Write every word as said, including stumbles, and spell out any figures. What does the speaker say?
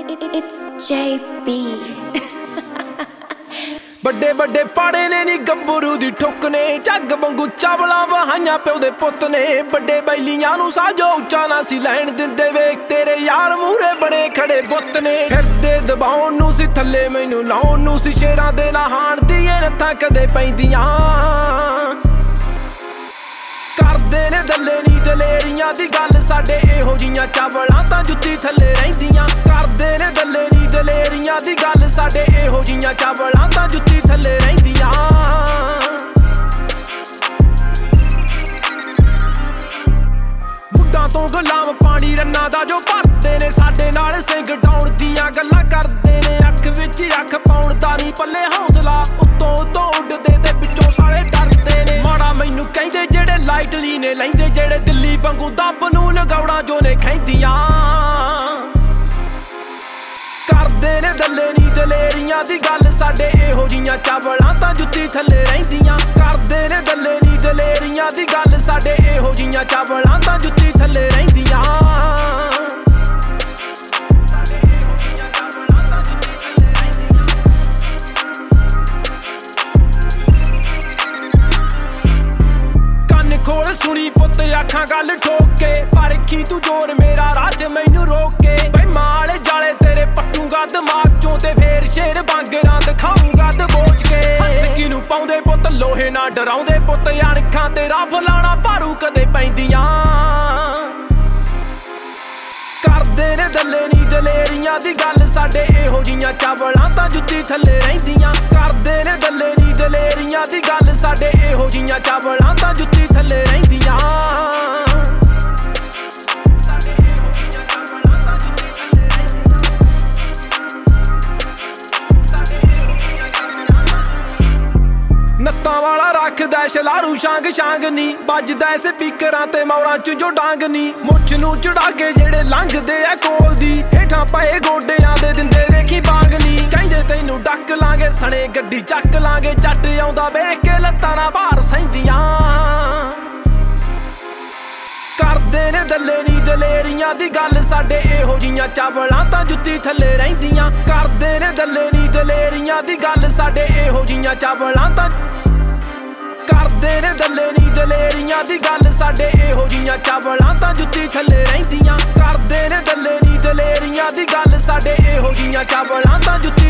It's J B ਵੱਡੇ ਵੱਡੇ ਪਾੜੇ ਨੇ ਨੀ ਗੱਭਰੂ ਦੀ ਠੁੱਕ ਨੇ ਝੱਗ ਵਾਂਗੂ ਚਾਵਲਾਂ ਵਹਾਈਆਂ ਪਿਓ ਦੇ ਪੁੱਤ ਨੇ ਵੱਡੇ ਬੈਲੀਆਂ ਨੂੰ ਸਾਜੋ ਉੱਚਾ ਨਾ ਸੀ ਲੈਣ ਦਿੰਦੇ ਵੇਖ ਤੇਰੇ ਯਾਰ ਮੂਹਰੇ ਬਣੇ ਖੜੇ ਬੁੱਤ ਨੇ ਫਿਰਦੇ ਦਬਾਉਣ ਨੂੰ ਸੀ ਥੱਲੇ ਮੈਨੂੰ ਲਾਉਣ ਨੂੰ ਸੀ ਸ਼ੇਰਾਂ ਦੇ ਨਹਾਣ ਦੀ ਇਹ ਨੱਥਾਂ ਕਦੇ ਪੈਂਦੀਆਂ ਕਰਦੇ ਨੇ ਦੱਲੇ ਨੀ ਦਲੇਰੀਆਂ ਦੀ ਗੱਲ ਸਾਡੇ ਇਹੋ ਜੀਆਂ ਚਾਵਲਾਂ ਤਾਂ ਜੁੱਤੀ ਥੱਲੇ ਰਹਿੰਦੀਆਂ ਕਰਦੇ ਨੇ ਦੱਲੇ ਨੀ ਦਲੇਰੀਆਂ ਦੀ ਗੱਲ ਸਾਡੇ ਇਹੋ ਜੀਆਂ ਚਾਵਲਾਂ ਤਾਂ ਜੁੱਤੀ ਥੱਲੇ ਰਹਿੰਦੀਆਂ ਮੁੱਢਾਂ ਤੋਂ ਗੁਲਾਮ ਪਾਣੀ ਰੰਨਾਂ ਦਾ ਜੋ ਭਰਦੇ ਨੇ ਸਾਡੇ ਨਾਲ ਸਿੰਘ ਡਾਉਣ ਦੀਆਂ ਗੱਲਾਂ ਕਰਦੇ ਨੇ ਅੱਖ ਵਿੱਚ ਅੱਖ ਪਾਉਣ ਦਾ ਨੀ ਪੱਲੇ ਹੌਸਲਾ ਉੱਤੋਂ ਉੱਤੋਂ ਉੱਡਦੇ ਤੇ ਵਿੱਚੋਂ ਸਾਲੇ ਡਰਦੇ ਨੇ ਮਾੜਾ ਮੈਨੂੰ ਕਹਿੰਦੇ ਜਿਹੜੇ ਲਾਈਟਲੀ ਨੇ ਲੈਂਦੇ ਜਿਹੜੇ ਦਿੱਲੀ ਵਾਂਗੂ ਦੱਬ ਨੂੰ ਲਗਾਉਣਾ ਜੋ ਨੇ ਖੈਂਦੀਆਂ ਕਰਦੇ ਨੇ ਦੱਲੇ ਨੀ ਦਲੇਰੀਆਂ ਦੀ ਗੱਲ ਸਾਡੇ ਇਹੋ ਜੀਆਂ ਚਾਵਲਾਂ ਤਾਂ ਜੁੱਤੀ ਥੱਲੇ ਰਹਿੰਦੀਆਂ ਕਰਦੇ ਨੇ ਦੱਲੇ ਨੀ ਦਲੇਰੀਆਂ ਦੀ ਗੱਲ ਸਾਡੇ ਇਹੋ ਜੀਆਂ ਚਾਵਲਾਂ ਤਾਂ ਜੁੱਤੀ ਥੱਲੇ ਰਹਿੰਦੀਆਂ ਕੋਲ ਸੁਣੀ ਪੁੱਤ ਅੱਖਾਂ ਗੱਲ ਠੋਕ ਕੇ ਪਰਖੀ ਤੂੰ ਜੋਰ ਮੇਰਾ ਰਾਜ ਮੈਨੂੰ ਰੋਕ ਕੇ ਬਈ ਮਾਲੇ ਜਾਲੇ ਤੇਰੇ ਪੱਟੂਗਾ ਦਿਮਾਗ ਚੋਂ ਤੇ ਫੇਰ ਸ਼ੇਰ ਬਾਂਗਰਾਂ ਦਿਖਾਊਂਗਾ ਦਬੋਚ ਕੇ ਹੱਥ ਕਿਨੂੰ ਪਾਉਂਦੇ ਪੁੱਤ ਲੋਹੇ ਨਾ ਡਰਾਉਂਦੇ ਪੁੱਤ ਅਣਖਾਂ ਤੇ ਰੱਬ ਲਾਣਾ ਭਾਰੂ ਕਦੇ ਪੈਂਦੀਆਂ ਕਰਦੇ ਨੇ ਦੱਲੇ ਨੀ ਦਲੇਰੀਆਂ ਦੀ ਗੱਲ ਸਾਡੇ ਇਹੋ ਜੀਆਂ ਚਾਵਲਾਂ ਤਾਂ ਜੁੱਤੀ ਥੱਲੇ ਰਹਿੰਦੀਆਂ ਕਰਦੇ ਨੇ ਦੱਲੇ ਨੀ ਦਲੇਰੀਆਂ ਦੀ ਗੱਲ ਸਾਡੇ ਇਹੋ ਜੀਆਂ ਚਾਵਲਾਂ ਤਾਂ ਜੁੱਤੀ ਥੱਲੇ ਰਹਿੰਦੀਆਂ ਨੱਤਾਂ ਵਾਲਾ ਰੱਖਦਾ ਸ਼ਲਾਰੂ ਸ਼ਾਂਗ ਸ਼ਾਂਗ ਨੀ ਵੱਜਦਾ ਸਪੀਕਰਾਂ ਤੇ ਮੌਰਾਂ ਚ ਜੋ ਡਾਂਗ ਨੀ ਮੁੱਛ ਨੂੰ ਚੜਾ ਕੇ ਜਿਹੜੇ ਲੰਘਦੇ ਆ ਕੋਲ ਦੀ ਹੇਠਾਂ ਪਏ ਗੋਡਿਆਂ ਦੇ ਦਿੰਦੇ ਦੇਖੀ ਬਾਗ ਨੀ ਕਹਿੰਦੇ ਤੈਨੂੰ ਡੱਕ ਲਾਂਗੇ ਸਣੇ ਗੱਡੀ ਚੱਕ ਲਾਂਗੇ ਜੱਟ ਆਉਂਦਾ ਵੇਖ ਕੇ ਲੱਤਾਂ ਨਾ ਬਾਹਰ ਸਹਿੰਦੀਆਂ ਕਰਦੇ ਨੇ ਦੱਲੇ ਨੀ ਦਲੇਰੀਆਂ ਦੀ ਗੱਲ ਸਾਡੇ ਇਹੋ ਜੀਆਂ ਚਾਵਲਾਂ ਤਾਂ ਜੁੱਤੀ ਥੱਲੇ ਰਹਿੰਦੀਆਂ ਕਰਦੇ ਨੇ ਦੱਲੇ ਨੀ ਦਲੇਰੀਆਂ ਦੀ ਗੱਲ ਸਾਡੇ ਇਹੋ ਜੀਆਂ ਚਾਵਲਾਂ ਤਾਂ ਕਰਦੇ ਨੇ ਦੱਲੇ ਨੀ ਦਲੇਰੀਆਂ ਦੀ ਗੱਲ ਸਾਡੇ ਇਹੋ ਜੀਆਂ ਚਾਵਲਾਂ ਤਾਂ ਜੁੱਤੀ ਥੱਲੇ ਰਹਿੰਦੀਆਂ ਕਰਦੇ ਨੇ ਦੱਲੇ ਨੀ ਦਲੇਰੀਆਂ ਦੀ ਗੱਲ ਸਾਡੇ ਇਹੋ ਜੀਆਂ ਚਾਵਲਾਂ ਤਾਂ ਜੁੱਤੀ